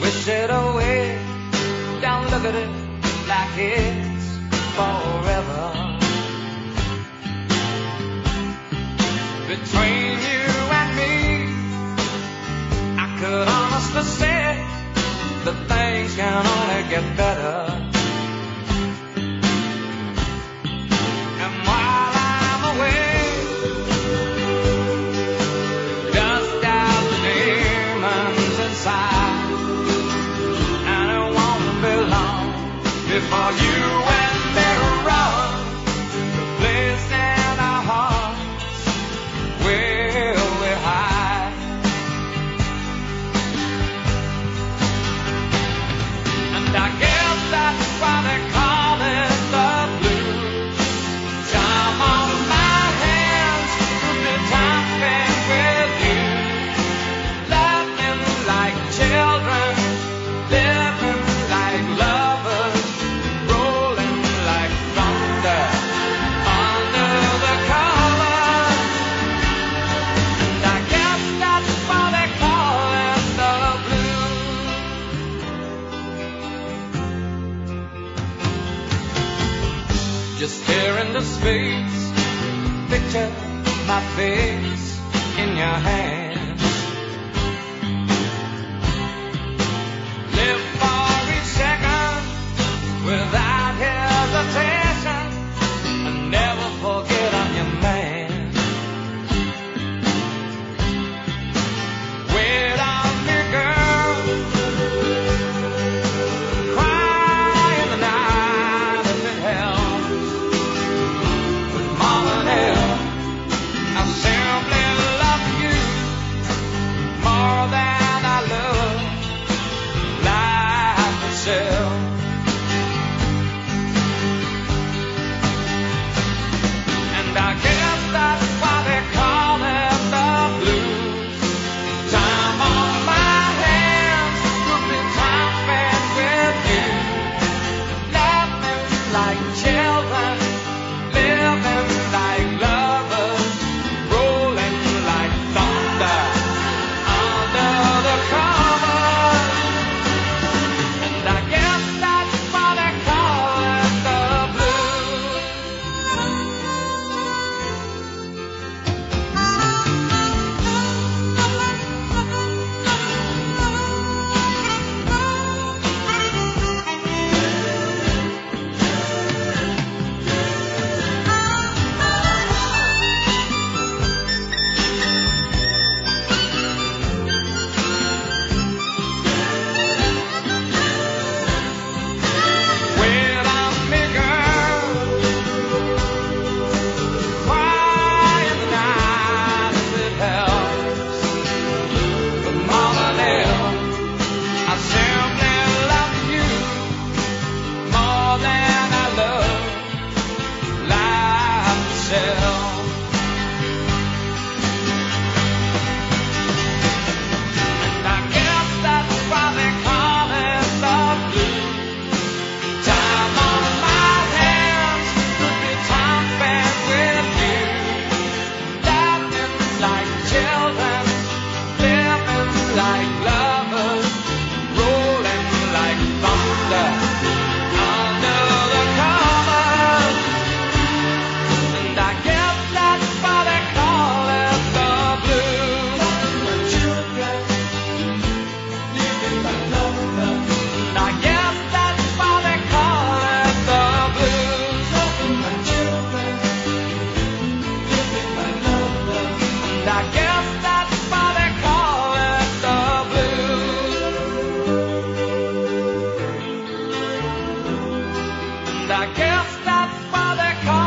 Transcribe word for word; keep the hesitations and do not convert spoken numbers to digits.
wish it away. Don't look at it like it's forever. Between you and me, I could honestly say that things can only get better. And while I'm away, dust out the demons inside, and it won't be long before you and me run the place in our hearts where we hide. And I guess that's why they call it the blues. Time on my hands, the time spent with you, laughing like children, living like lovers, rolling like thunder under the covers. And I guess that's why they call it the blues. Just stare into space, picture my face in your hands. Live for each second without hesitation, and never forget I'm your man. Wait on me, girl. Cry in the night if it helps. But more than ever, I simply love you more than I love life itself. And I guess that's why they call it the blues. Time on my hands could be time spent with you, laughing like children, living like lovers, rolling like thunder under the covers. And I guess that's why they call it the blues. Wait on me, girl. Cry in the night if it helps. But more than ever, I simply love you more than I love life itself. And I guess that's why they call it the blues. Time on my hands could be time spent with you, laughing like children, living like lovers, rolling like thunder under the covers. And I guess that's why they call it the blues. My children, living like lovers. And I guess that's why they call it the blues. My children, living like lovers. And I guess that's why they call it the blues. And I guess that's why they call